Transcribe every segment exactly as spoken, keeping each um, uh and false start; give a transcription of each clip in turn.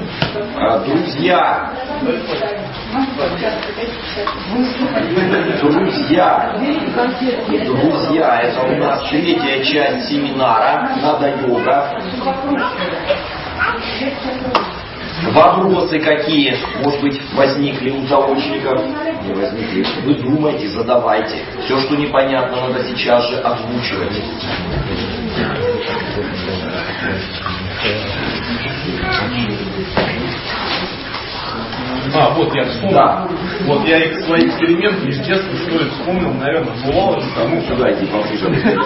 Друзья, друзья, друзья, это у нас третья часть семинара «Нада-йога». Вопросы какие, может быть, возникли у заочников? Не возникли. Вы думайте, задавайте. Все, что непонятно, надо сейчас же озвучивать. А, вот я вспомнил. Да. Вот я их свои эксперименты из детства, что ли, вспомнил, наверное, бывало же тому, что... Сюда иди поближе.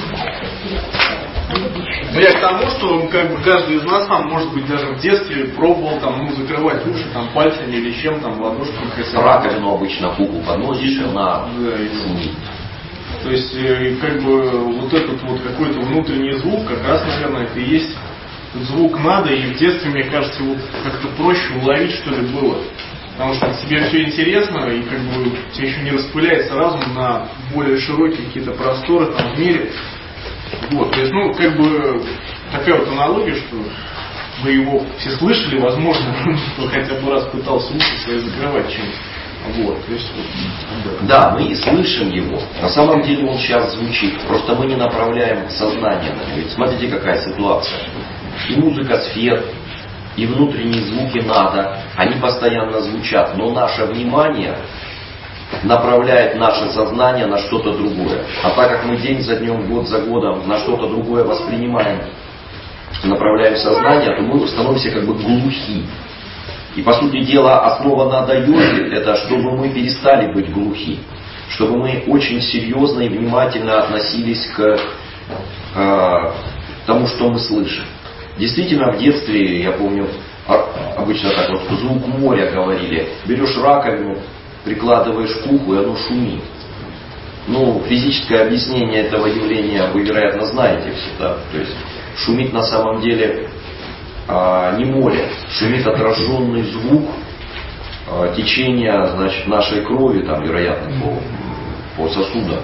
Ну, я к тому, что как бы каждый из нас там, может быть, даже в детстве пробовал там, ну, закрывать уши там пальцами или чем там, ладошками. Раковину обычно куклу подносишь, и она шумит. То есть, как бы, вот этот вот какой-то внутренний звук, как раз, наверное, это и есть звук надо, и в детстве, мне кажется, его как-то проще уловить, что ли, было. Потому что тебе все интересно, и как бы тебе еще не распыляется разум на более широкие какие-то просторы там в мире. Вот, то есть, ну, как бы, такая вот аналогия, что вы его все слышали, возможно, кто хотя бы раз пытался уши свои закрывать чем-то. Вот, то есть, вот. Да, мы и слышим его. На самом деле он сейчас звучит. Просто мы не направляем сознание на него. Ведь смотрите, какая ситуация. И музыка сфер, и внутренние звуки надо, они постоянно звучат. Но наше внимание направляет наше сознание на что-то другое. А так как мы день за днем, год за годом на что-то другое воспринимаем, направляем сознание, то мы становимся как бы глухи. И по сути дела основа нада-йоги — это чтобы мы перестали быть глухи, чтобы мы очень серьезно и внимательно относились к э, тому, что мы слышим. Действительно, в детстве, я помню, обычно так вот, звук моря говорили, берешь раковину, прикладываешь к уху, и оно шумит. Ну, физическое объяснение этого явления вы, вероятно, знаете все, да? То есть шумит на самом деле а, не море, шумит отраженный звук а, течения, значит, нашей крови, там, вероятно, по, по сосудам.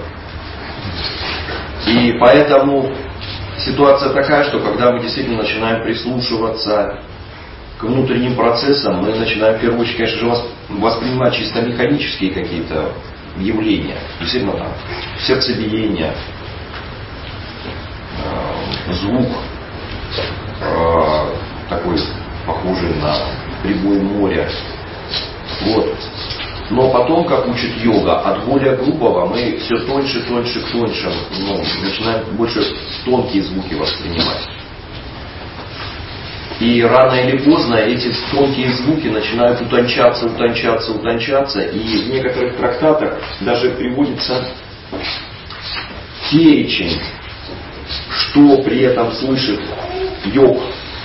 И поэтому ситуация такая, что когда мы действительно начинаем прислушиваться к внутренним процессам, мы начинаем в первую очередь, конечно же, воспринимать чисто механические какие-то явления. Действительно там сердцебиение, э, звук э, такой похожий на прибой моря. Вот. Но потом, как учит йога, от более грубого мы все тоньше, тоньше, тоньше, ну, начинаем больше тонкие звуки воспринимать. И рано или поздно эти тонкие звуки начинают утончаться, утончаться, утончаться. И в некоторых трактатах даже приводится перечень, что при этом слышит йог.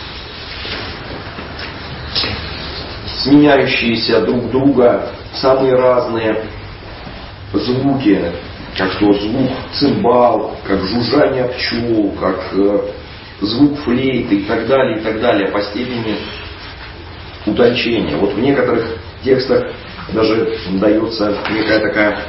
Сменяющиеся друг друга самые разные звуки, как то звук цимбал, как жужжание пчел, как э, звук флейты и так далее, и так далее, по степени утончения. Вот в некоторых текстах даже дается некая такая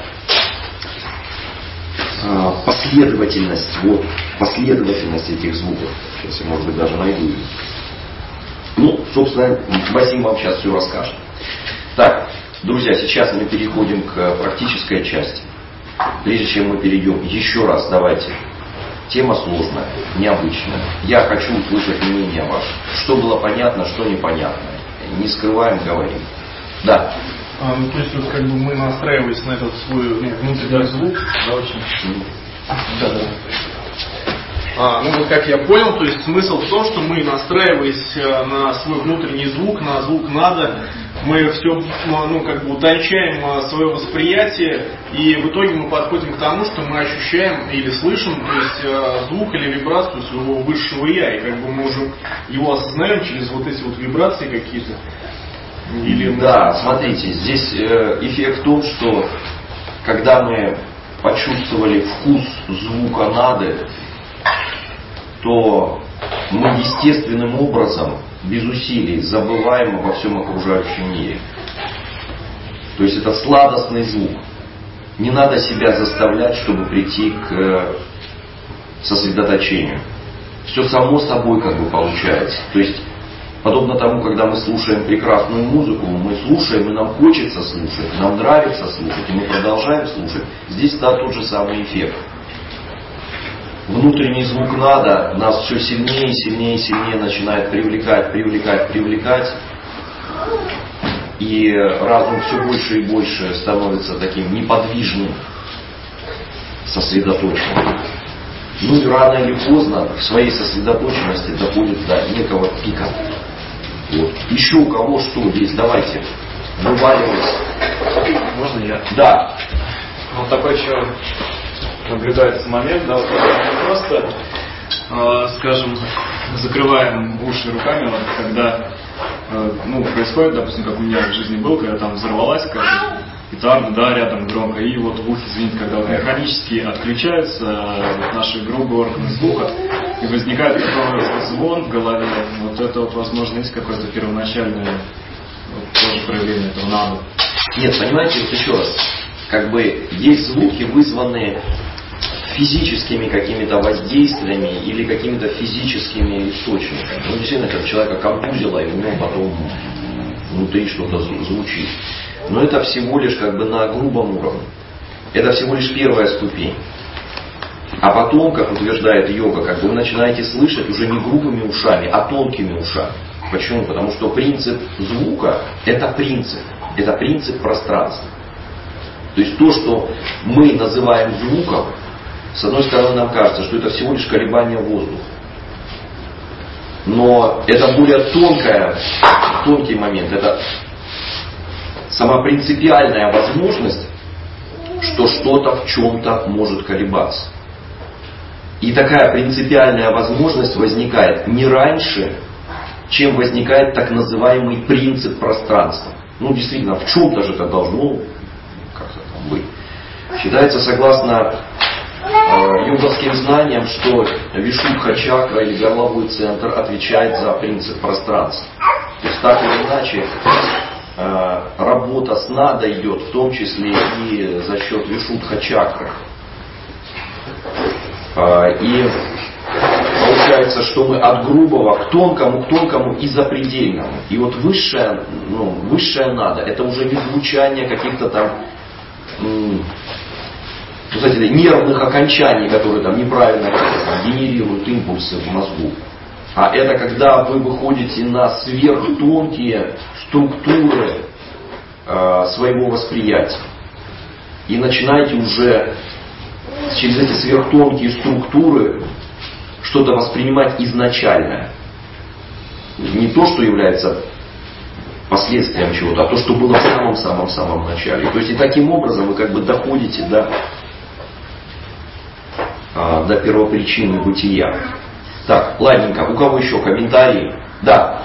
э, последовательность, вот, последовательность этих звуков. Сейчас я, может быть, даже найду их. Ну, собственно, Васим вам сейчас все расскажет. Так, друзья, сейчас мы переходим к практической части. Прежде чем мы перейдем, еще раз давайте. Тема сложная, необычная. Я хочу услышать мнение ваше. Что было понятно, что непонятно. Не скрываем, говорим. Да. А, ну, то есть, вот, как бы мы настраивались на этот свой, ну, внутренний звук, да, очень. Да, да. А, ну вот как я понял, то есть смысл в том, что мы, настраиваясь на свой внутренний звук, на звук надо, мы все, ну, как бы утончаем свое восприятие, и в итоге мы подходим к тому, что мы ощущаем или слышим, то есть звук или вибрацию своего высшего я, и как бы мы уже его осознаем через вот эти вот вибрации какие-то. Или да, смотрите, здесь эффект в том, что когда мы почувствовали вкус звука нады, то мы естественным образом, без усилий, забываем обо всем окружающем мире. То есть это сладостный звук. Не надо себя заставлять, чтобы прийти к сосредоточению. Все само собой как бы получается. То есть Подобно тому, когда мы слушаем прекрасную музыку, мы слушаем, и нам хочется слушать, нам нравится слушать, и мы продолжаем слушать. Здесь, да, тот же самый эффект. Внутренний звук нада нас все сильнее, сильнее, сильнее начинает привлекать, привлекать, привлекать. И разум все больше и больше становится таким неподвижным, сосредоточенным. Ну и рано или поздно в своей сосредоточенности доходит до некого пика. Вот. Еще у кого что есть, давайте, вываливайтесь. Можно я? Да. Вот такой еще наблюдается момент, да, вот мы просто, э, скажем, закрываем уши руками, вот, когда, э, ну, происходит, допустим, как у меня в жизни было, когда там взорвалась какая-то петарда, да, рядом громко, и вот в ухе звенит, когда вот механически отключаются э, наши грубые органы звука, и возникает такой звон в голове, вот это вот, возможно, есть какое-то первоначальное вот, тоже проявление этого надо. Нет, понимаете, вот еще раз, как бы есть звуки, вызванные физическими какими-то воздействиями или какими-то физическими источниками. Ну, действительно, как человека контузило, и у него потом внутри что-то звучит. Но это всего лишь как бы на грубом уровне. Это всего лишь первая ступень. А потом, как утверждает йога, как бы вы начинаете слышать уже не грубыми ушами, а тонкими ушами. Почему? Потому что принцип звука – это принцип. Это принцип пространства. То есть то, что мы называем звуком, с одной стороны нам кажется, что это всего лишь колебание воздуха. Но это более тонкая, тонкий момент. Это сама принципиальная возможность, что что-то в чем-то может колебаться. И такая принципиальная возможность возникает не раньше, чем возникает так называемый принцип пространства. Ну, действительно, в чем-то же это должно как-то там быть. Считается, согласно э, йоговским знаниям, что вишудха чакра или горловой центр отвечает за принцип пространства. То есть так или иначе э, работа с нада идет, в том числе и за счет вишудха чакры. Э, и получается, что мы от грубого к тонкому, к тонкому и запредельному. И вот высшее, ну, высшее надо, это уже не звучание каких-то там, м- знаете, нервных окончаний, которые там неправильно там, генерируют импульсы в мозгу. А это когда вы выходите на сверхтонкие структуры э, своего восприятия. И начинаете уже через эти сверхтонкие структуры что-то воспринимать изначальное. Не то, что является последствием чего-то, а то, что было в самом-самом-самом начале. То есть и таким образом вы как бы доходите до, а, до первопричины бытия. Так, ладненько. У кого еще комментарии? Да.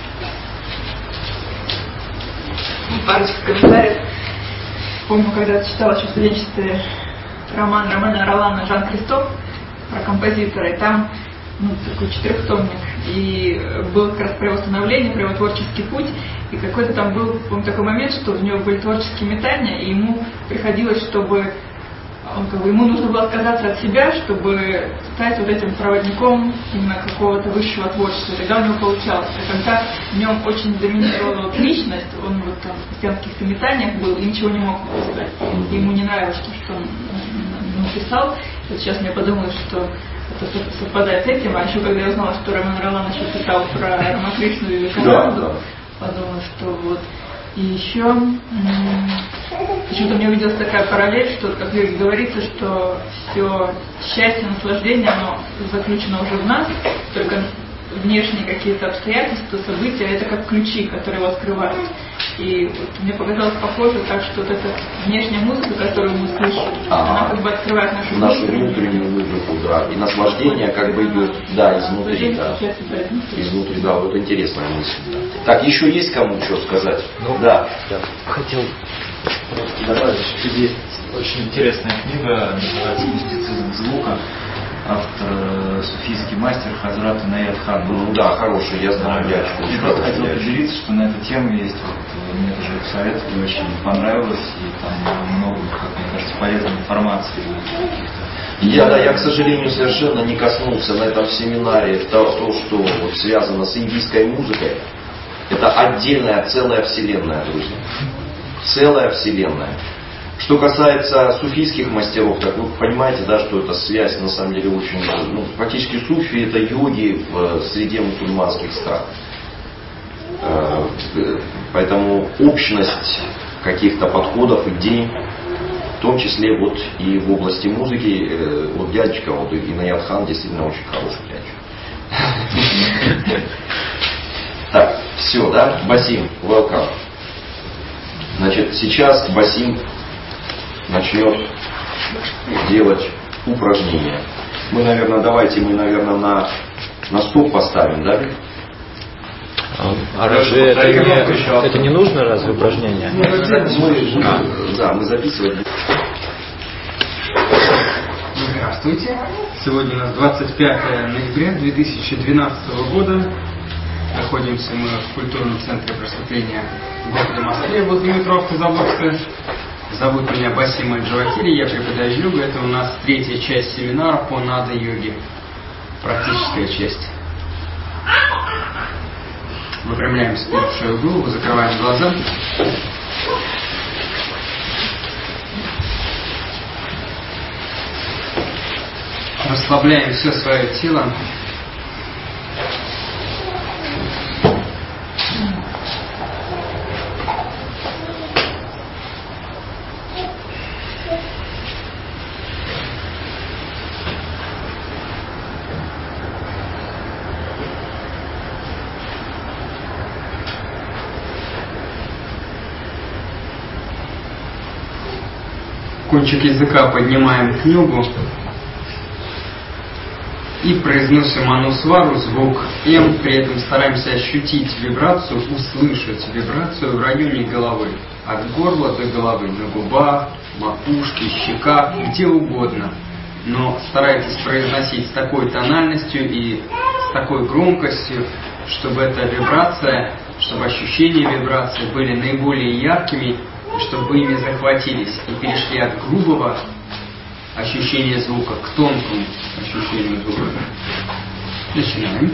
Парочка комментариев. Помню, когда читала еще в студенчестве роман Ромена Ролана «Жан Кристоф» про композитора, и там ну, такой четырехтомник, и был как раз про его становление, про его творческий путь, и какой-то там был, помню, такой момент, что у него были творческие метания, и ему приходилось, чтобы он, как бы, ему нужно было отказаться от себя, чтобы стать вот этим проводником именно какого-то высшего творчества. Тогда у него получалось. А когда в нем очень доминировала вот личность, он вот там в христианских метаниях был и ничего не мог написать. И ему не нравилось, что, что он написал. Вот сейчас мне подумалось, что это совпадает с этим. А еще когда я узнала, что Роман Ролан еще писал про Рамакришну и Вивекананду, да, да. Подумала, что вот. И еще почему-то мне увиделась такая параллель, что, как Юрий говорится, что все счастье, наслаждение, оно заключено уже в нас, только внешние какие-то обстоятельства, события, это как ключи, которые его открывают. И вот мне показалось похоже так, что вот эта внешняя музыка, которую мы слышим, а-а-а. Она как бы открывает нашу, нашу внутреннюю музыку, да, и наслаждение как бы идет, да, изнутри, да, изнутри, да, вот интересная мысль. Да. Так, еще есть кому что сказать? Ну, да. Я хотел добавить, что есть очень интересная книга, называется «Мистицизм звука». Автор суфийский мастер Хазрат Инаят Хан. Ну да, хороший, я знаю, я читал. Я просто хотел поделиться, что на эту тему есть, вот, мне тоже советовали, очень понравилось, и там много, как мне кажется, полезной информации, каких-то Я, да, я, к сожалению, совершенно не коснулся на этом семинаре того, то, что вот связано с индийской музыкой. Это отдельная целая вселенная, друзья. Целая вселенная. Что касается суфийских мастеров, так вы понимаете, да, что эта связь на самом деле очень... Ну, практически суфи это йоги в среде мусульманских стран. Поэтому общность каких-то подходов, идей, в том числе вот и в области музыки, вот дядечка, вот Инаят Хан действительно очень хороший дядечка. Так, все, да, Басим, welcome. Значит, сейчас Басим начнет делать упражнения. Мы, наверное, давайте мы, наверное, на, на стоп поставим, да? А разве это, не, это не нужно, разве упражнение? Мы, а. Да, мы записываем. Здравствуйте. Сегодня у нас двадцать пятое ноября две тысячи двенадцатого года. Находимся мы в культурном центре просветления в городе Москве, возле метро Автозаводская. Зовут меня Басим Аль-Джавахири, я преподаю йогу. Это у нас третья часть семинара по нада-йоге. Практическая часть. Выпрямляем спину, шею, голову, закрываем глаза. Расслабляем все свое тело. Кончик языка поднимаем к небу и произносим анусвару, звук М, при этом стараемся ощутить вибрацию, услышать вибрацию в районе головы, от горла до головы, на губах, макушке, щеках, где угодно. Но старайтесь произносить с такой тональностью и с такой громкостью, чтобы эта вибрация, чтобы ощущения вибрации были наиболее яркими, чтобы вы ими захватились и перешли от грубого ощущения звука к тонкому ощущению звука. Начинаем.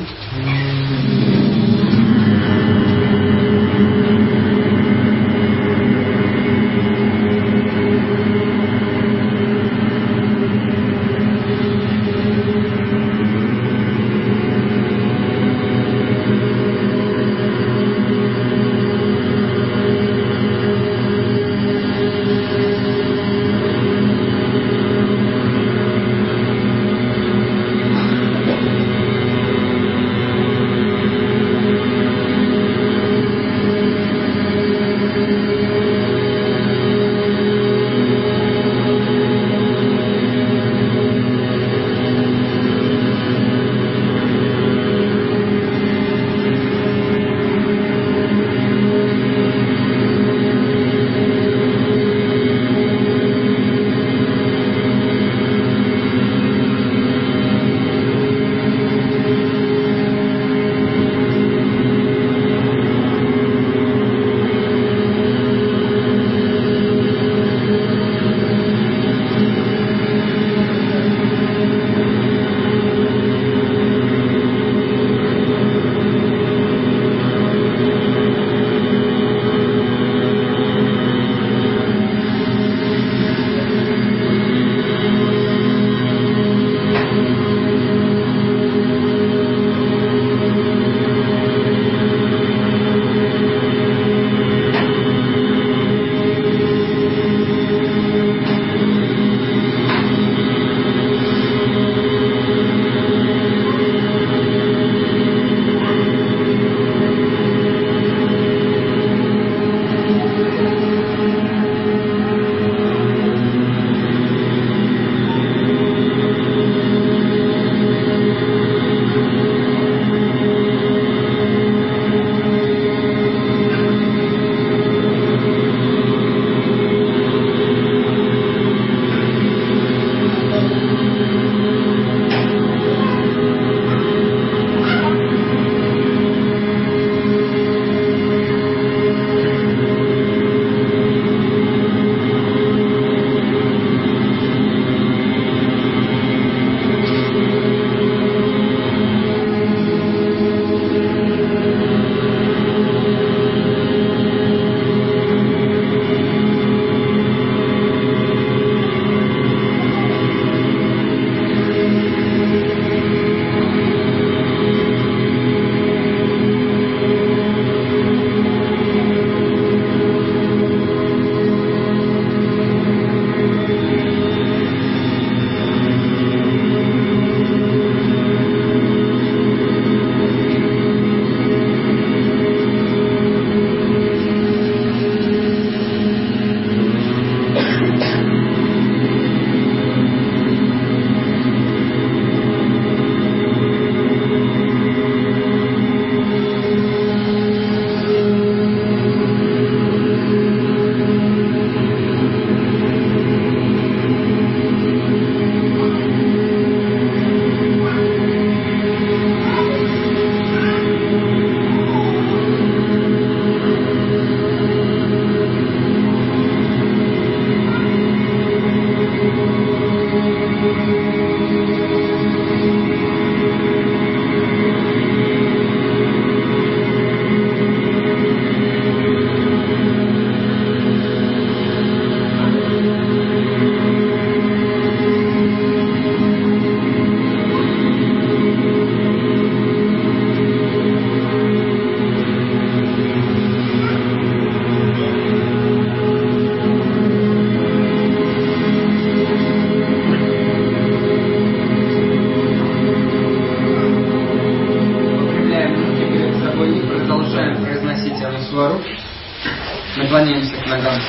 третий Анусвару. Наклоняемся к ногам.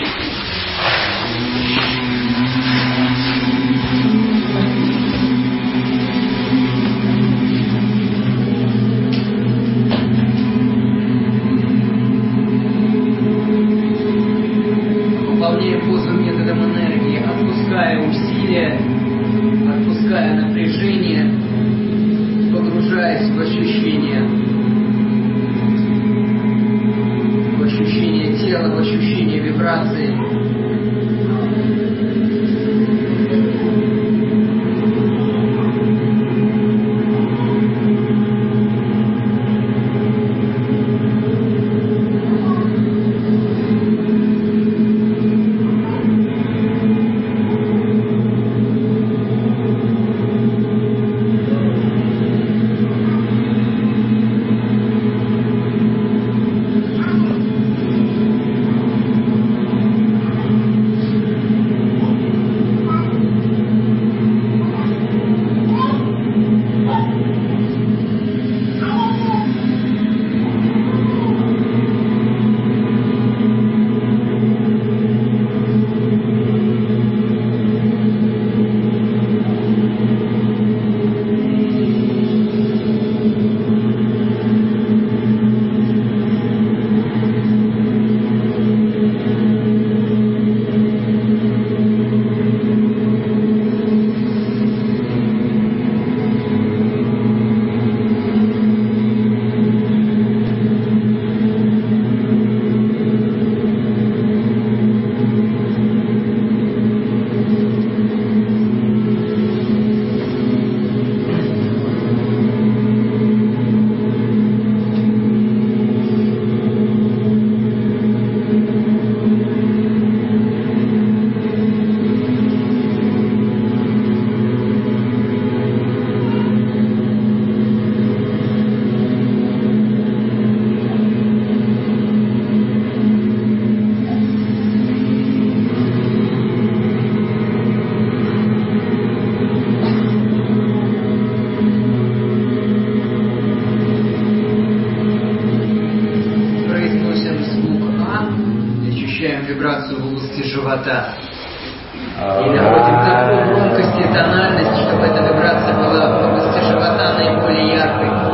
Выполняя позу методом энергии, отпуская усилия, отпуская напряжение, погружаясь в ощущение, в ощущение тела, в ощущение вибрации. Вибрацию в области живота. И находим такую громкость и тональность, чтобы эта вибрация была в области живота наиболее яркой.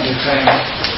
отдыхаем.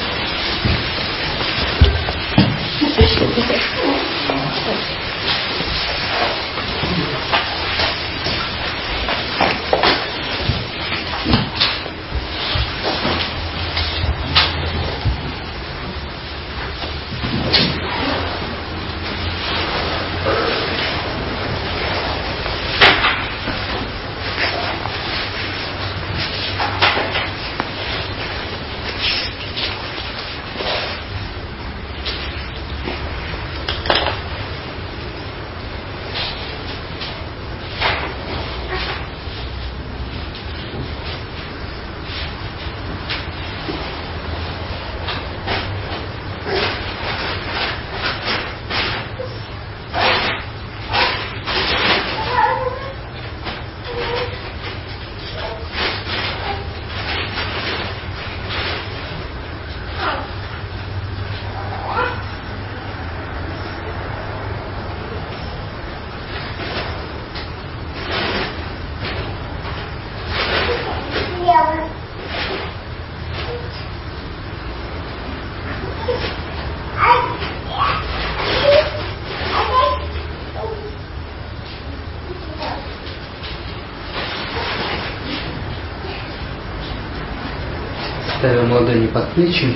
Ставим ладони под плечи.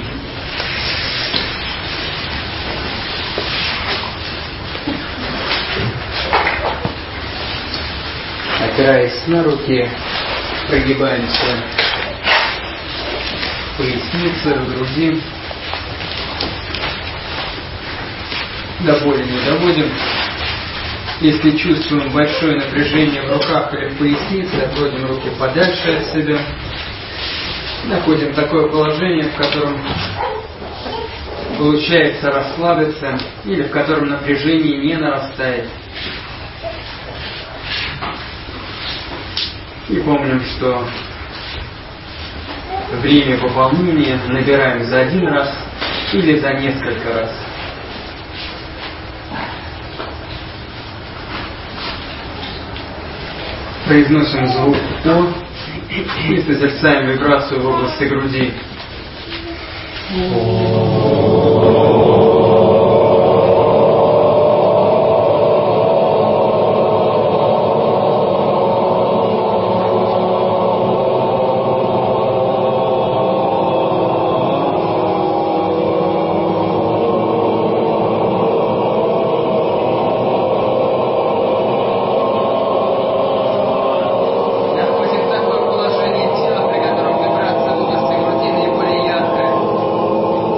Опираясь на руки, прогибаемся в пояснице, в груди. До боли не доводим. Если чувствуем большое напряжение в руках или в пояснице, отводим руки подальше от себя. Находим такое положение, в котором получается расслабиться или в котором напряжение не нарастает. И помним, что время пополнения набираем за один раз или за несколько раз. Произносим звук «О» и созерцаем вибрацию в области груди. Находим такое положение тела, при котором вибрация в области груди наиболее яркая.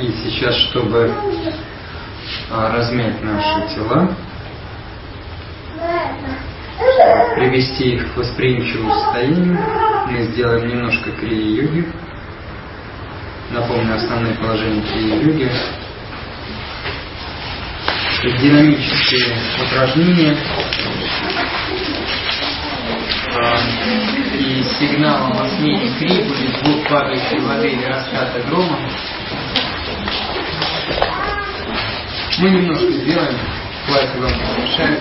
И сейчас, чтобы размять наши тела, привести их к восприимчивому состоянию, мы сделаем немножко крия-йоги. Напомню основные положения крия-йоги. Динамические упражнения. И сигналом о смене кри будет звук падающей воды или раската грома. Мы немножко сделаем, хватит вам не мешает.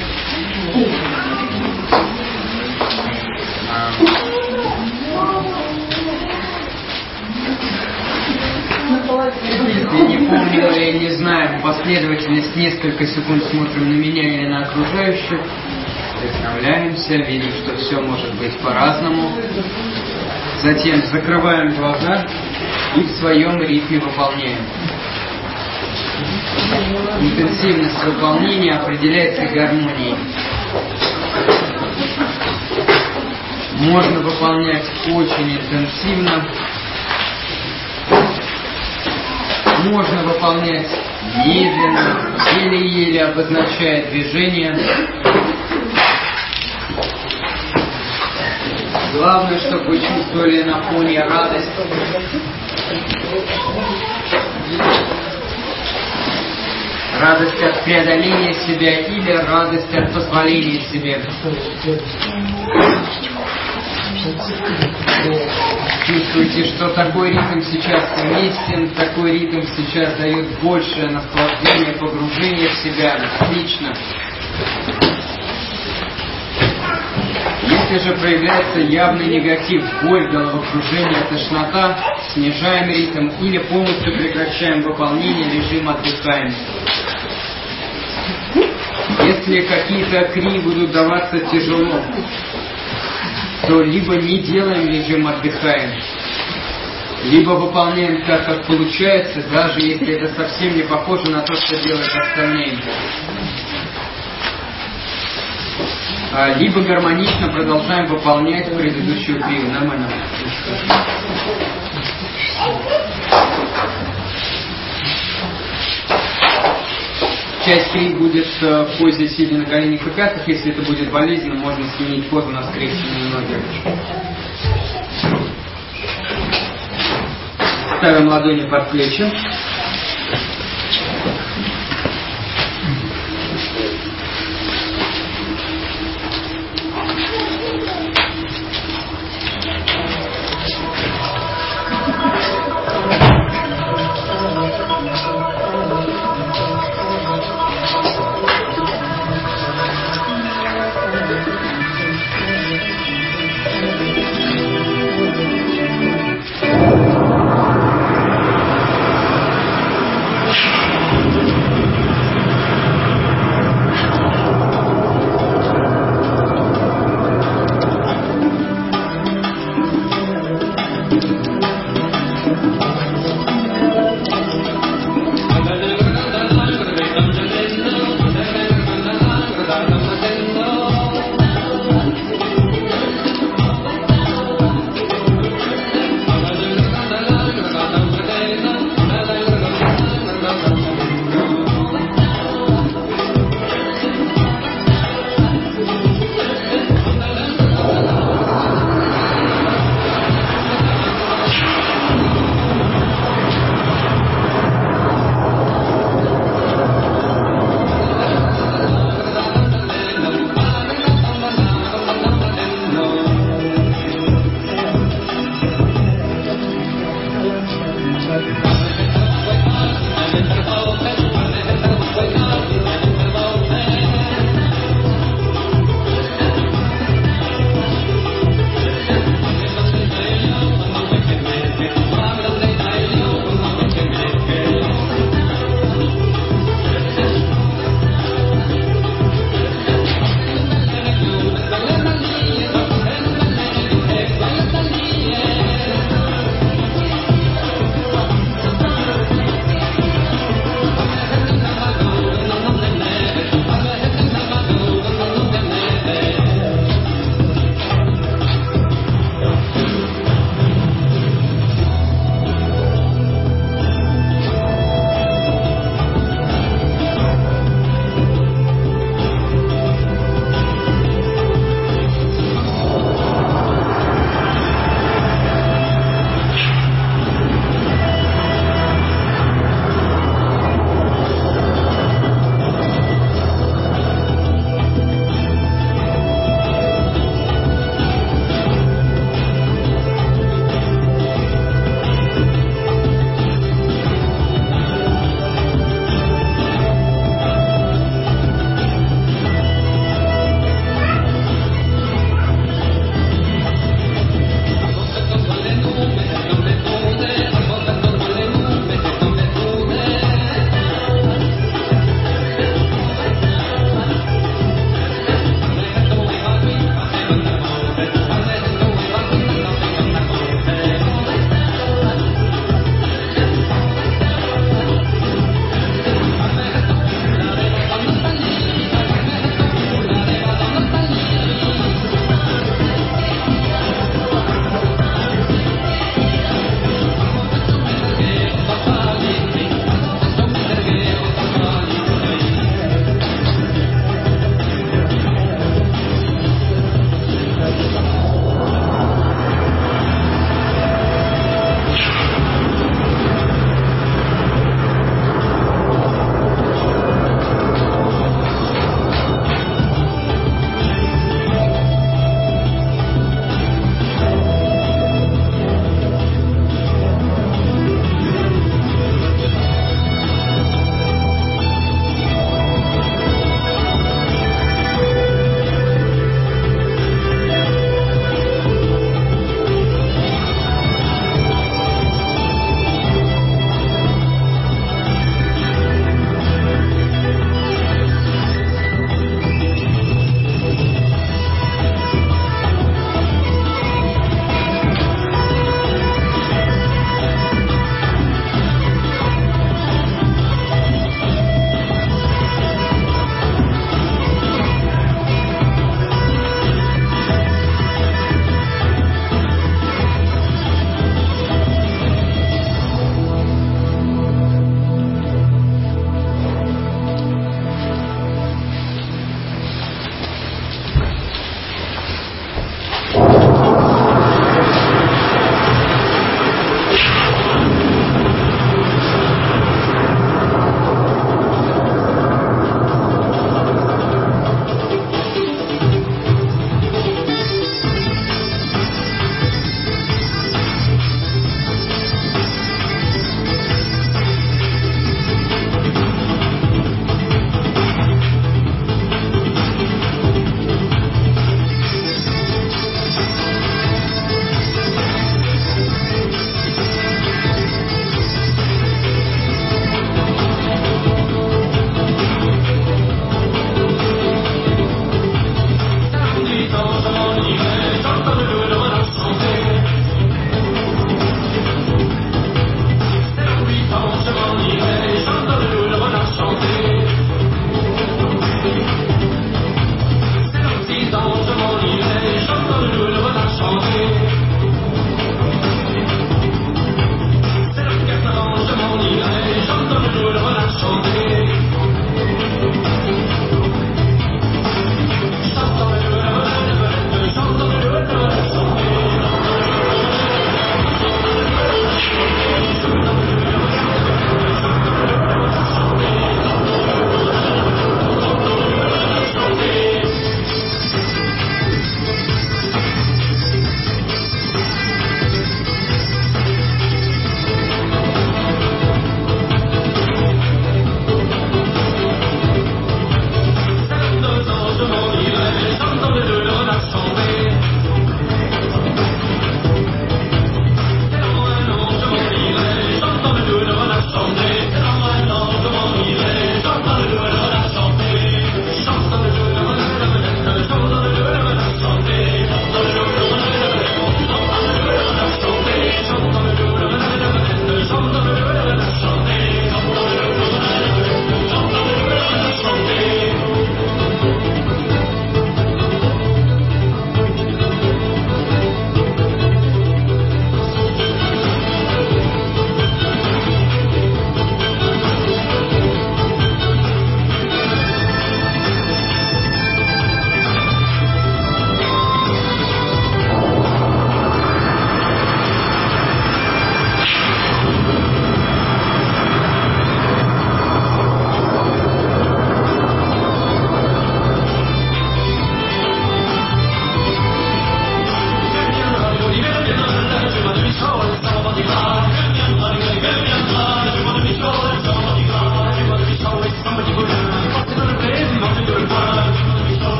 Если не помним или не знаем последовательность, несколько секунд смотрим на меня или на окружающих, вдохновляемся, видим, что все может быть по-разному. Затем закрываем глаза и в своем ритме выполняем. Интенсивность выполнения определяется гармонией. Можно выполнять очень интенсивно, можно выполнять медленно, еле-еле обозначая движение. Главное, чтобы вы чувствовали на фоне радость. Радость от преодоления себя или радость от позволения себе. Чувствуете, что такой ритм сейчас уместен, такой ритм сейчас дает большее наслаждение, погружение в себя. Отлично. Если же проявляется явный негатив, боль, головокружение, тошнота, снижаем ритм или полностью прекращаем выполнение, режим отдыхаем. Если какие-то кри будут даваться тяжело, то либо не делаем режим отдыхаем, либо выполняем так, как получается, даже если это совсем не похоже на то, что делают остальные. Либо гармонично продолжаем выполнять предыдущую крию. Нормально. Часть крии будет в позе сидя на коленях и пятках. Если это будет болезненно, можно сменить позу на скрещенные ноги. Ставим ладони под плечи.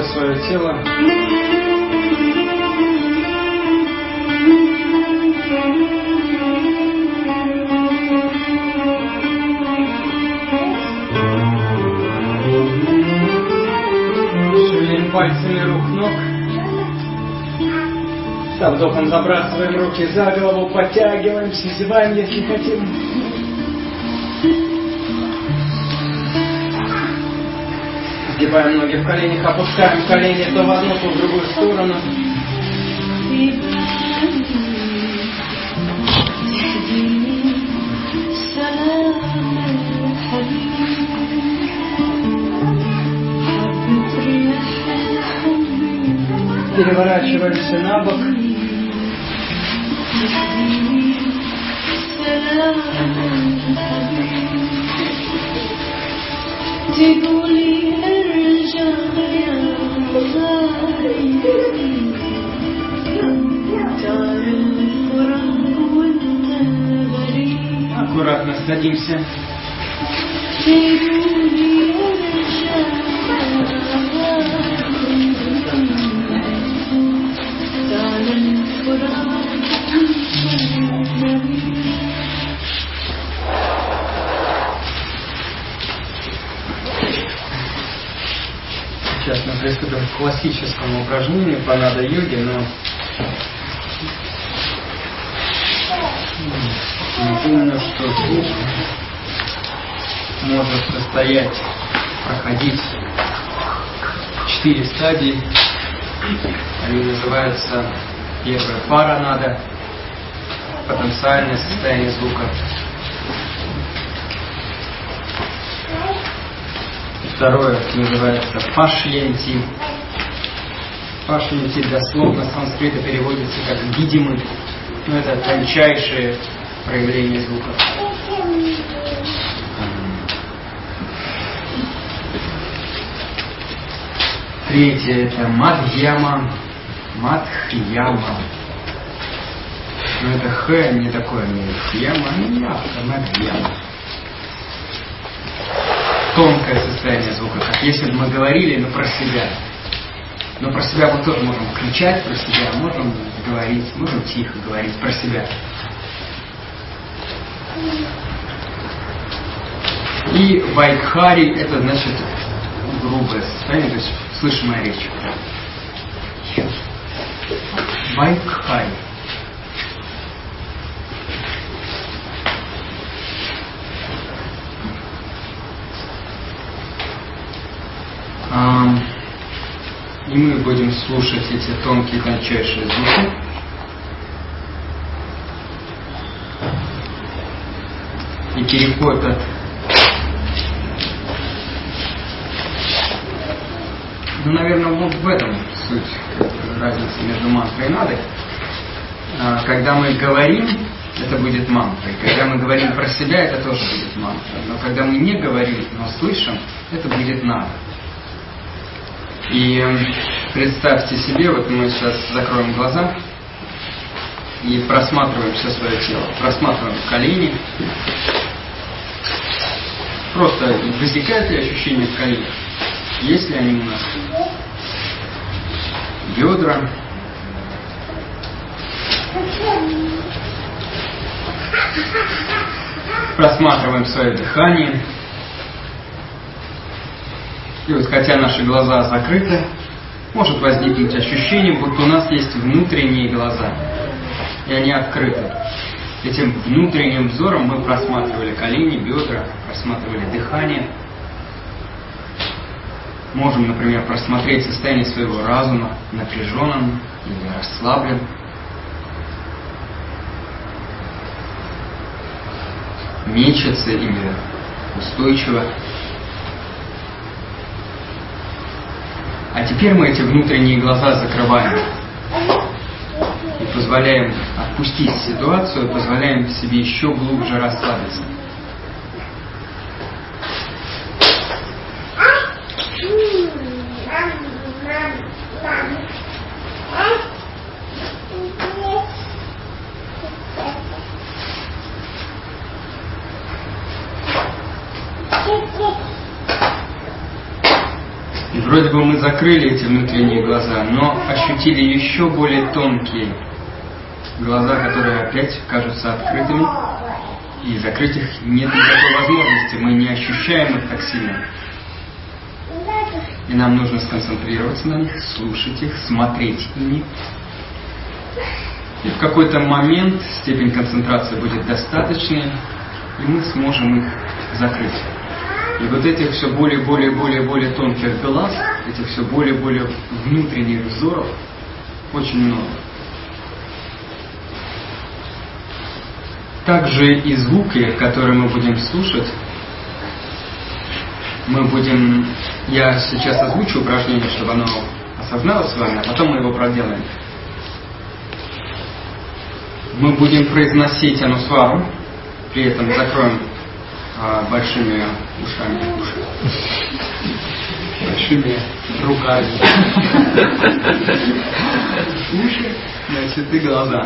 все свое тело. Шевелим пальцами рук, ног. Со вдохом забрасываем руки за голову, подтягиваемся, зеваем, если хотим. Сгибаем ноги в коленях, опускаем колени то в одну, то в другую сторону. Переворачиваемся на бок. Аккуратно садимся. Сейчас мы приступим к классическому упражнению по нада-йоге, но напомню, что звук может состоять, проходить четыре стадии. Они называются: первая пара нада, потенциальное состояние звука. Второе называется пашьянти. Пашьянти дословно с санскрита переводится как видимый, но это тончайшее проявление звука. Третье это мадхьяма. Мадхьяма. Но это х не такое, не хьяма, а не мягкое, мадхьяма. Тонкое состояние звука, как если бы мы говорили, но про себя. Но про себя мы тоже можем кричать про себя, можем говорить, можем тихо говорить про себя. И вайкхари — это значит грубое состояние, то есть слышимая речь. Вайкхари. И мы будем слушать эти тонкие, тончайшие звуки. И переход от ну, наверное, вот в этом суть разницы между мантрой и надой. Когда мы говорим, это будет мантрой. Когда мы говорим про себя, это тоже будет мантрой. Но когда мы не говорим, но слышим, это будет нада. И представьте себе, вот мы сейчас закроем глаза и просматриваем все свое тело. Просматриваем колени. Просто возникают ли ощущения в коленях? Есть ли они у нас? Бедра. Просматриваем свое дыхание. И вот хотя наши глаза закрыты, может возникнуть ощущение, будто у нас есть внутренние глаза, и они открыты. Этим внутренним взором мы просматривали колени, бедра, просматривали дыхание. Можем, например, просмотреть состояние своего разума, напряженным или расслабленным. Мечется или устойчиво. А теперь мы эти внутренние глаза закрываем и позволяем отпустить ситуацию, позволяем себе еще глубже расслабиться. Вроде бы мы закрыли эти внутренние глаза, но ощутили еще более тонкие глаза, которые опять кажутся открытыми, и закрыть их нет никакой возможности, мы не ощущаем их так сильно. И нам нужно сконцентрироваться на них, слушать их, смотреть ими. И в какой-то момент степень концентрации будет достаточной, и мы сможем их закрыть. И вот этих все более, более, более, более тонких глаз, этих все более, более внутренних взоров очень много. Также и звуки, которые мы будем слушать, мы будем... Я сейчас озвучу упражнение, чтобы оно осозналось с вами, а потом мы его проделаем. Мы будем произносить анусвару, при этом закроем а, большими ушами, уши, большими руками, уши, значит, и глаза.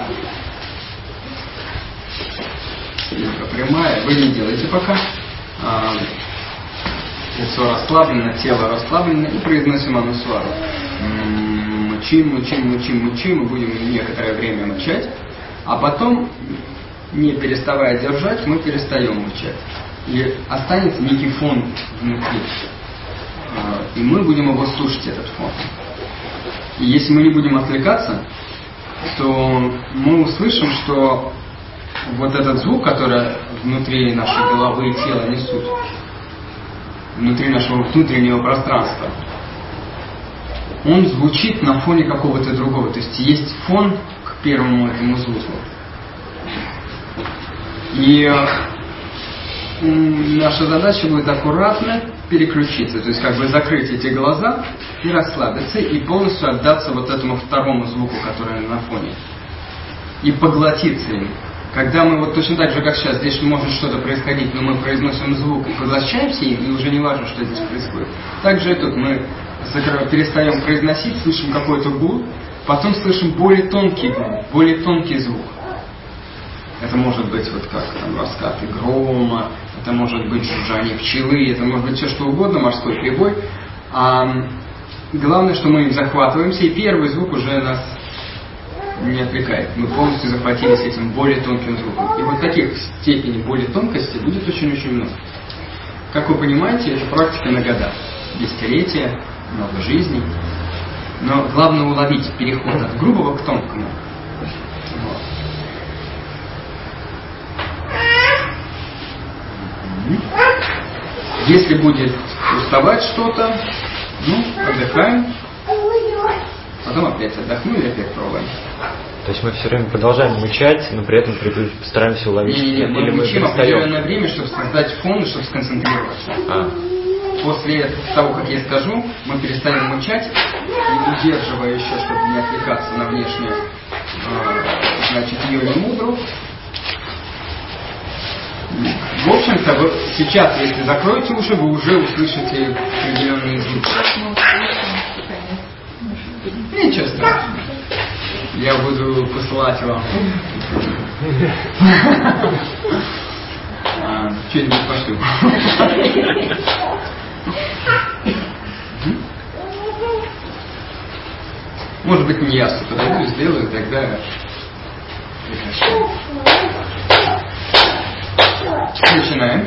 Спинка прямая, вы не делаете пока. А, лицо расслаблено, тело расслаблено, и произносим анусвару. Мычим, мычим, мычим, мычим, мы будем некоторое время мычать. А потом, не переставая держать, мы перестаем мычать. И останется некий фон внутри. И мы будем его слушать, этот фон. И если мы не будем отвлекаться, то мы услышим, что вот этот звук, который внутри нашей головы и тела несут, внутри нашего внутреннего пространства, он звучит на фоне какого-то другого. То есть есть фон к первому этому звуку. И наша задача будет аккуратно переключиться, то есть как бы закрыть эти глаза и расслабиться, и полностью отдаться вот этому второму звуку, который на фоне, и поглотиться им. Когда мы вот точно так же, как сейчас, здесь может что-то происходить, но мы произносим звук и поглощаемся им, и уже не важно, что здесь происходит. Также и тут мы перестаем произносить, слышим какой-то гул, потом слышим более тонкий гул, более тонкий звук. Это может быть вот как там раскаты грома, это может быть жужжание пчелы, это может быть все что угодно, морской прибой. А главное, что мы им захватываемся, и первый звук уже нас не отвлекает. Мы полностью захватились этим более тонким звуком. И вот таких степеней более тонкости будет очень-очень много. Как вы понимаете, это практика на года. Десятилетия, много жизней. Но главное уловить переход от грубого к тонкому. Вот. Если будет уставать что-то, ну, отдыхаем, потом опять отдохнули, опять пробуем. То есть мы все время продолжаем мычать, но при этом стараемся уловить. Не, не, не, мы мычим определенное время, чтобы создать фон и чтобы сконцентрироваться. А. После того, как я скажу, мы перестаем мычать, и удерживая еще, чтобы не отвлекаться на внешнее, значит, ее не мудру. В общем-то, вы сейчас, если закроете уши, вы уже услышите определенные звуки. Ничего страшного. Я буду посылать вам что-нибудь пошлю. Может быть, не ясно подойду, сделаю, тогда прекращаю. Начинаем.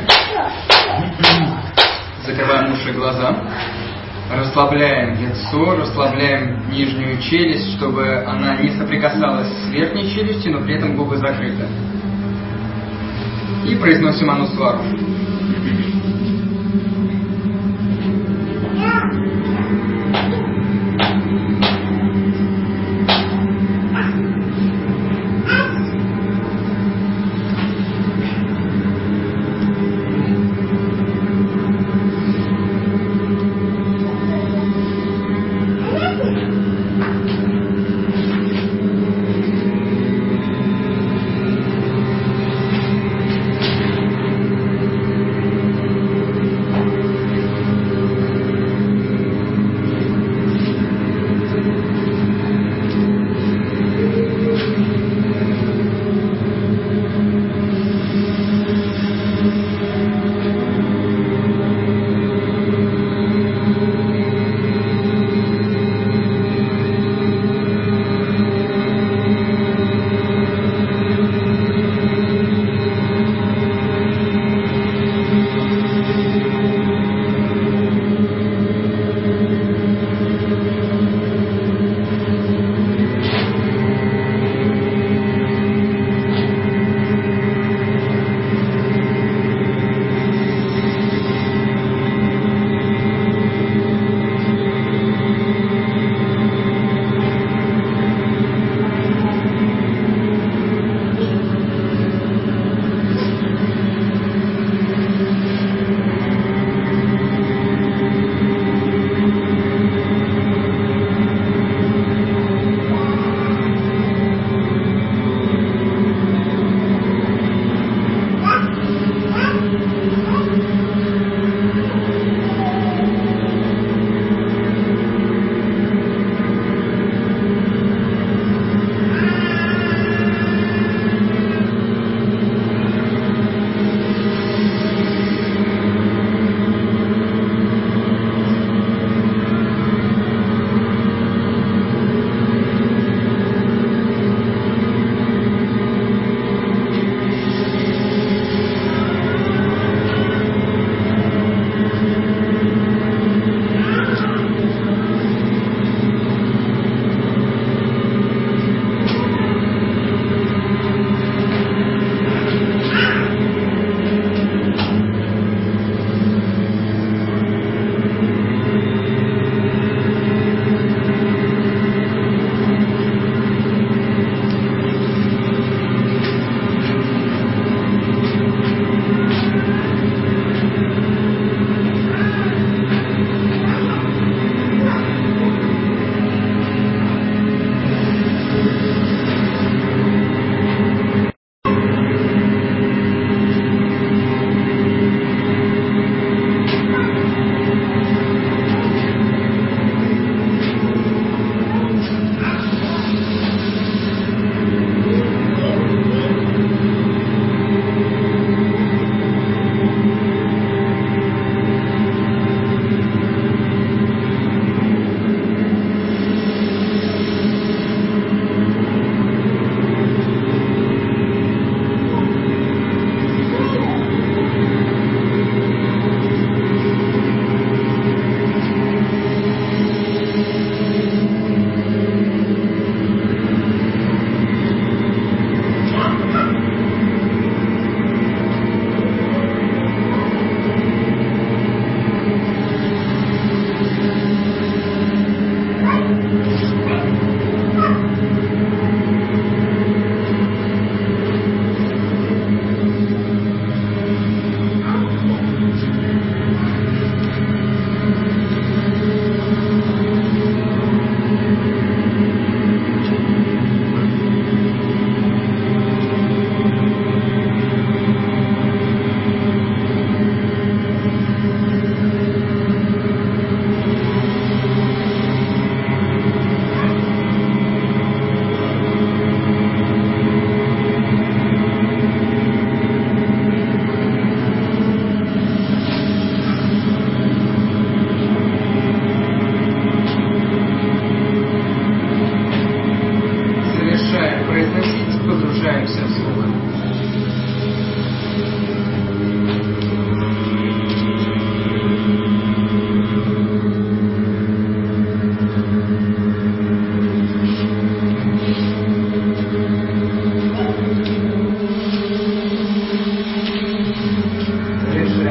Закрываем уши и глаза. Расслабляем лицо, расслабляем нижнюю челюсть, чтобы она не соприкасалась с верхней челюстью, но при этом губы закрыты. И произносим анусвару.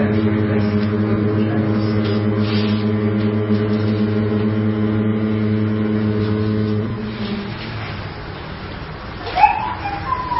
какие-то